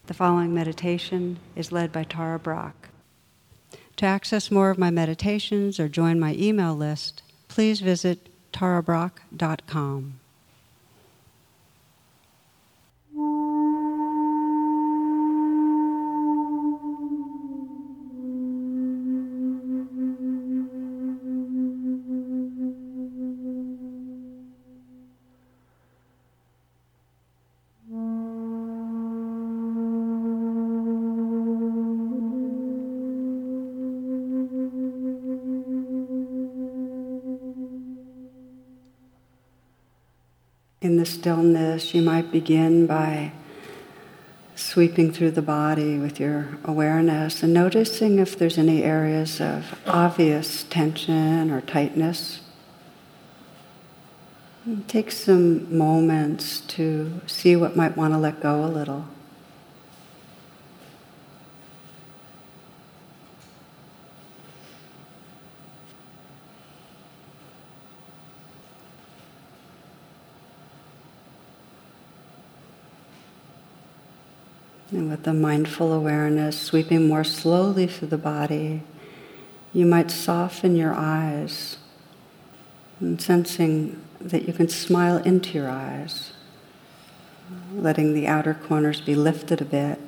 The following meditation is led by Tara Brach. To access more of my meditations or join my email list, please visit tarabrach.com. In the stillness, you might begin by sweeping through the body with your awareness and noticing if there's any areas of obvious tension or tightness. And take some moments to see what might want to let go a little. And with the mindful awareness sweeping more slowly through the body, you might soften your eyes and sensing that you can smile into your eyes, letting the outer corners be lifted a bit.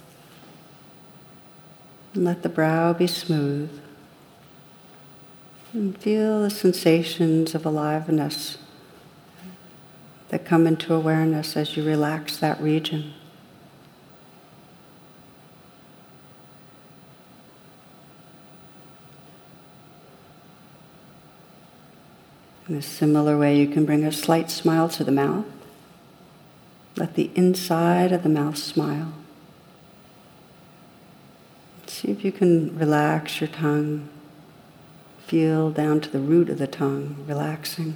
And let the brow be smooth. And feel the sensations of aliveness that come into awareness as you relax that region. In a similar way, you can bring a slight smile to the mouth. Let the inside of the mouth smile. See if you can relax your tongue. Feel down to the root of the tongue, relaxing.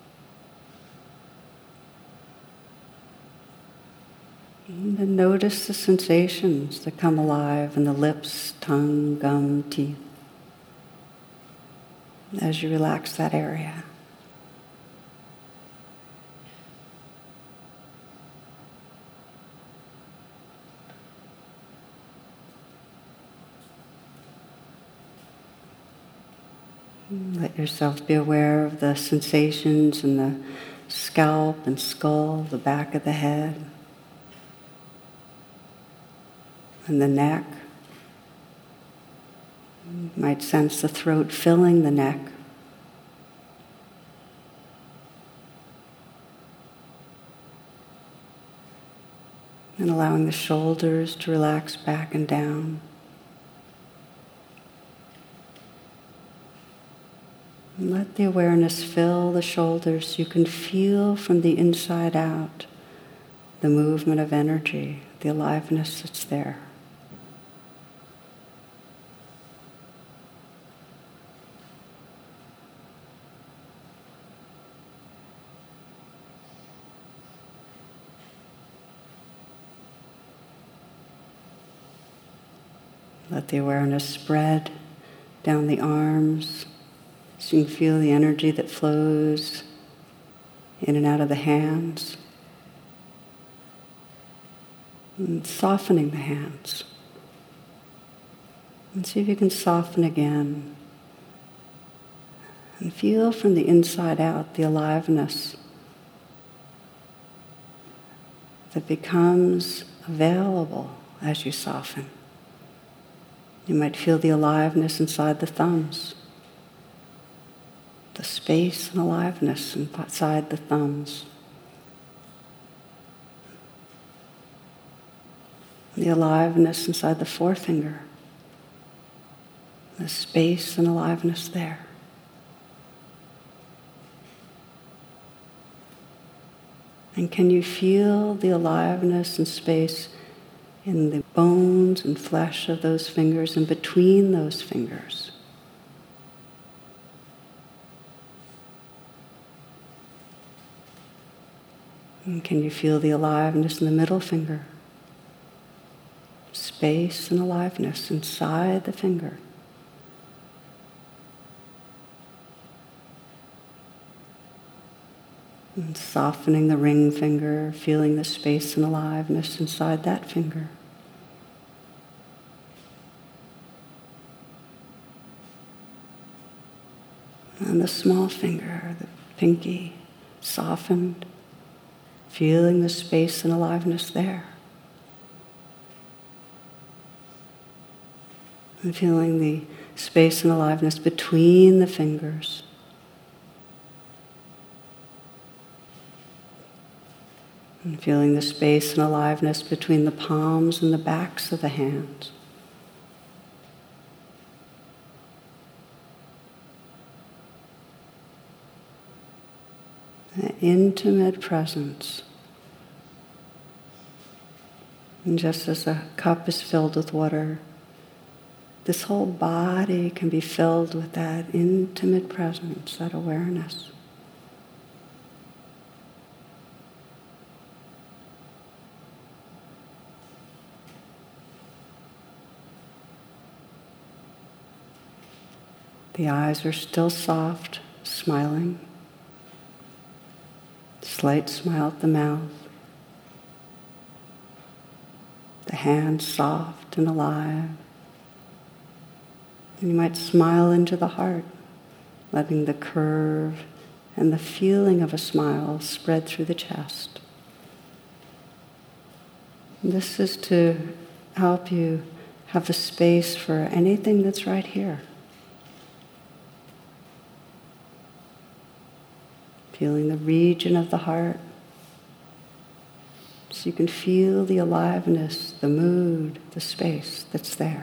And then notice the sensations that come alive in the lips, tongue, gum, teeth, as you relax that area. Let yourself be aware of the sensations in the scalp and skull, the back of the head, and the neck. You might sense the throat filling the neck. And allowing the shoulders to relax back and down. And let the awareness fill the shoulders so you can feel from the inside out the movement of energy, the aliveness that's there. Let the awareness spread down the arms. So you can feel the energy that flows in and out of the hands. And softening the hands. And see if you can soften again. And feel from the inside out the aliveness that becomes available as you soften. You might feel the aliveness inside the thumbs. The space and aliveness inside the thumbs. The aliveness inside the forefinger. The space and aliveness there. And can you feel the aliveness and space in the bones and flesh of those fingers and between those fingers? And can you feel the aliveness in the middle finger? Space and aliveness inside the finger. And softening the ring finger, feeling the space and aliveness inside that finger. And the small finger, the pinky, softened, feeling the space and aliveness there. And feeling the space and aliveness between the fingers. And feeling the space and aliveness between the palms and the backs of the hands. An intimate presence. And just as a cup is filled with water, this whole body can be filled with that intimate presence, that awareness. The eyes are still soft, smiling. Slight smile at the mouth. The hands soft and alive. And you might smile into the heart, letting the curve and the feeling of a smile spread through the chest. And this is to help you have the space for anything that's right here. Feeling the region of the heart, so you can feel the aliveness, the mood, the space that's there.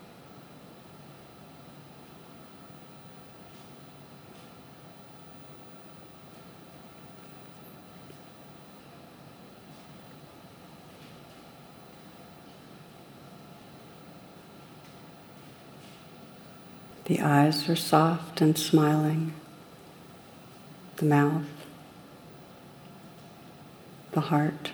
The eyes are soft and smiling. The mouth, the heart.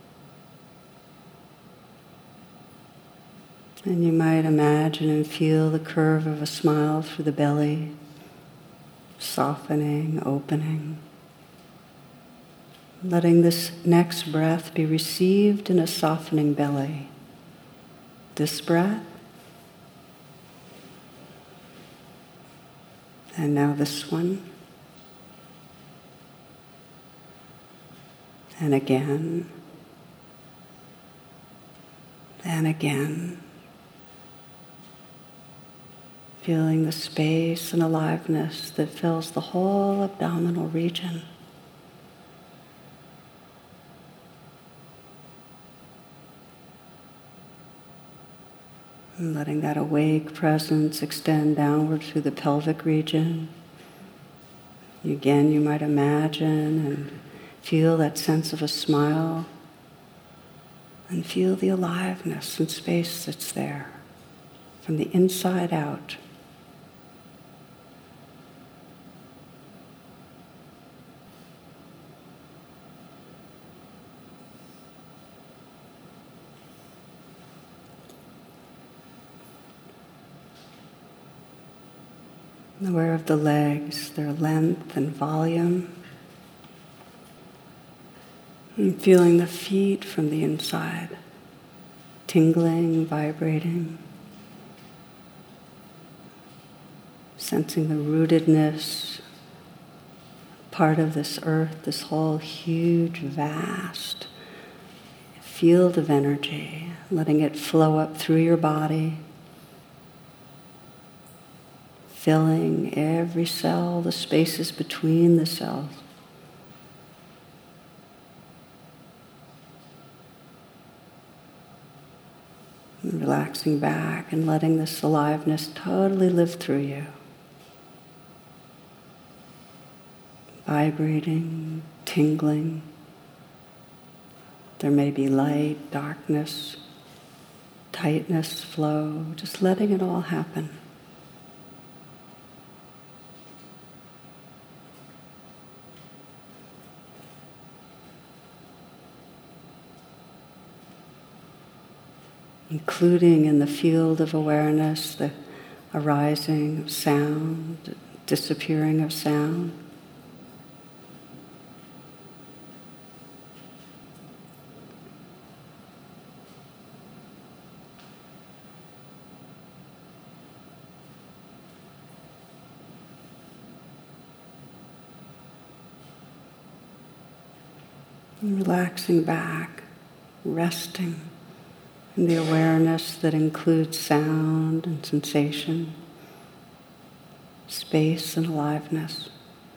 And you might imagine and feel the curve of a smile through the belly, softening, opening. Letting this next breath be received in a softening belly. This breath. And now this one. And again. And again. Feeling the space and aliveness that fills the whole abdominal region. And letting that awake presence extend downward through the pelvic region. Again, you might imagine and feel that sense of a smile. And feel the aliveness and space that's there from the inside out. Aware of the legs, their length and volume. And feeling the feet from the inside, tingling, vibrating. Sensing the rootedness, part of this earth, this whole huge, vast field of energy, letting it flow up through your body. Filling every cell, the spaces between the cells. And relaxing back and letting this aliveness totally live through you. Vibrating, tingling. There may be light, darkness, tightness, flow, just letting it all happen. Including in the field of awareness the arising of sound, disappearing of sound. And relaxing back, resting in the awareness that includes sound and sensation, space and aliveness.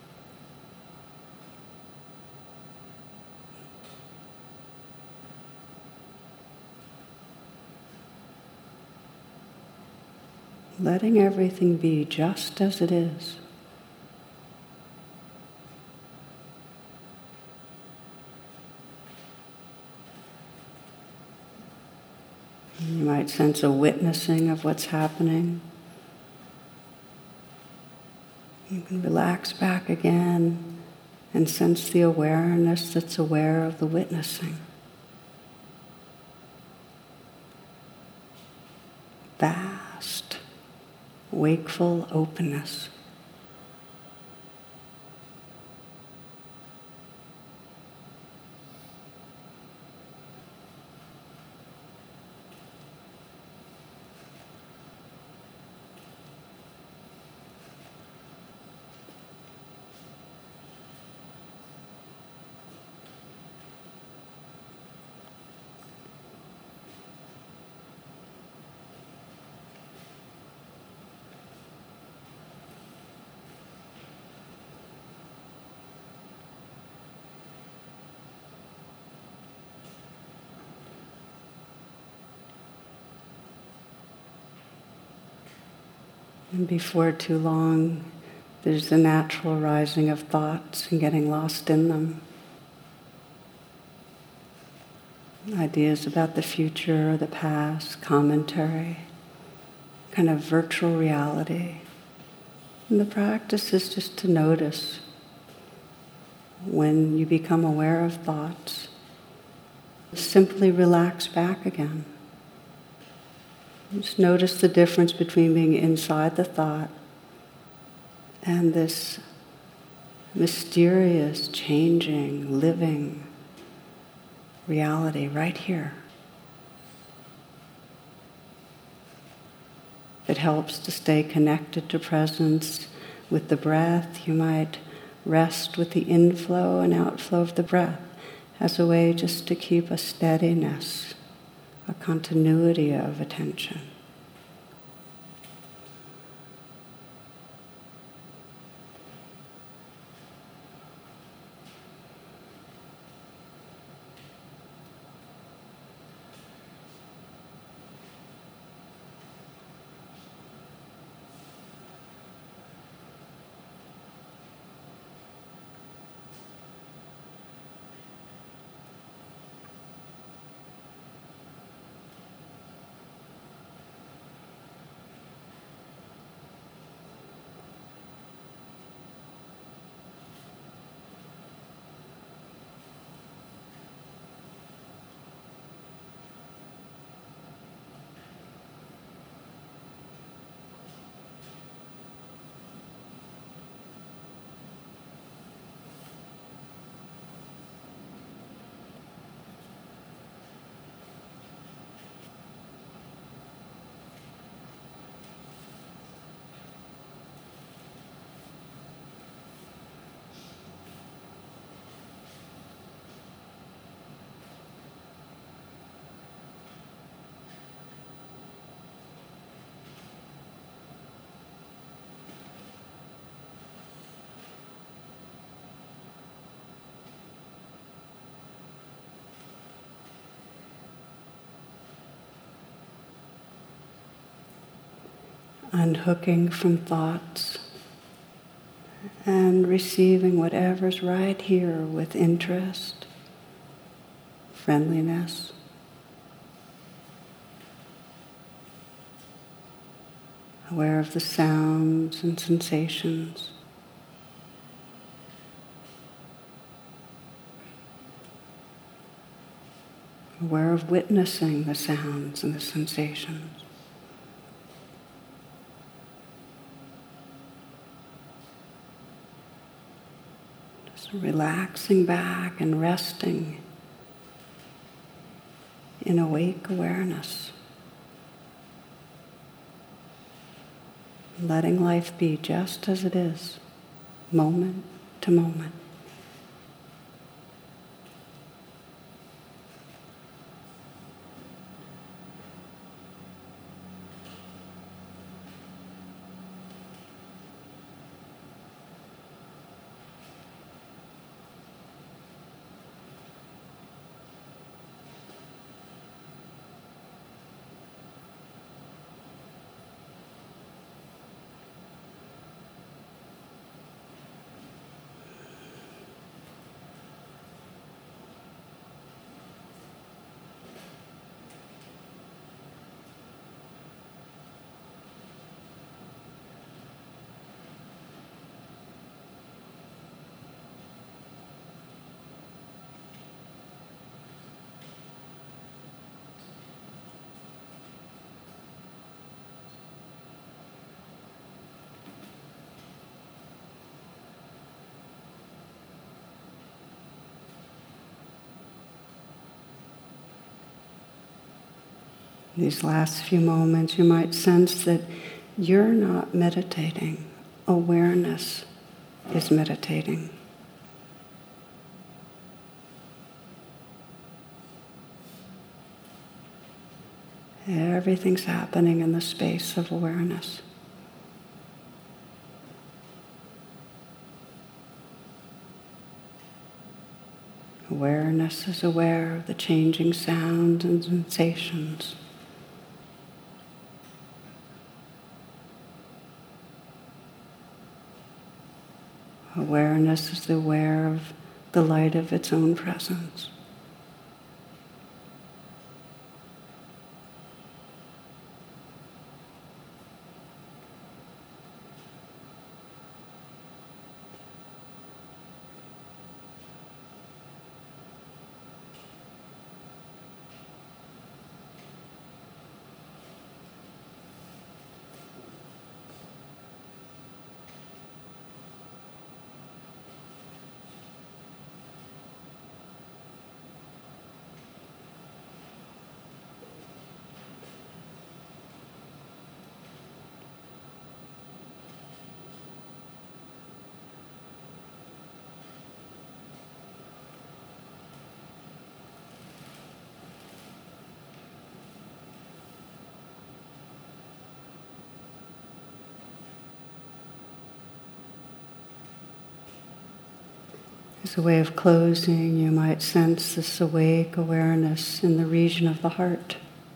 Letting everything be just as it is. You might sense a witnessing of what's happening. You can relax back again and sense the awareness that's aware of the witnessing. Vast, wakeful openness. And before too long, there's the natural rising of thoughts and getting lost in them. Ideas about the future or the past, commentary, kind of virtual reality. And the practice is just to notice when you become aware of thoughts. Simply relax back again. Just notice the difference between being inside the thought and this mysterious, changing, living reality right here. It helps to stay connected to presence with the breath. You might rest with the inflow and outflow of the breath as a way just to keep a steadiness, a continuity of attention. Unhooking from thoughts and receiving whatever's right here with interest, friendliness. Aware of the sounds and sensations. Aware of witnessing the sounds and the sensations. Relaxing back and resting in awake awareness. Letting life be just as it is, moment to moment. These last few moments, you might sense that you're not meditating. Awareness is meditating. Everything's happening in the space of awareness. Awareness is aware of the changing sounds and sensations. Awareness is aware of the light of its own presence. As a way of closing, you might sense this awake awareness in the region of the heart.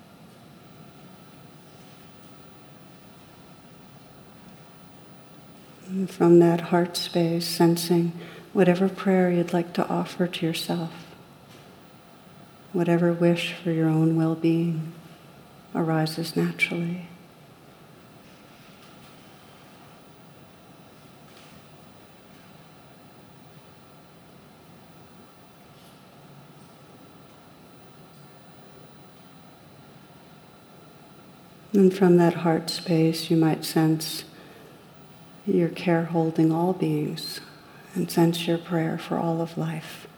And from that heart space, sensing whatever prayer you'd like to offer to yourself, whatever wish for your own well-being arises naturally. And from that heart space, you might sense your care holding all beings and sense your prayer for all of life.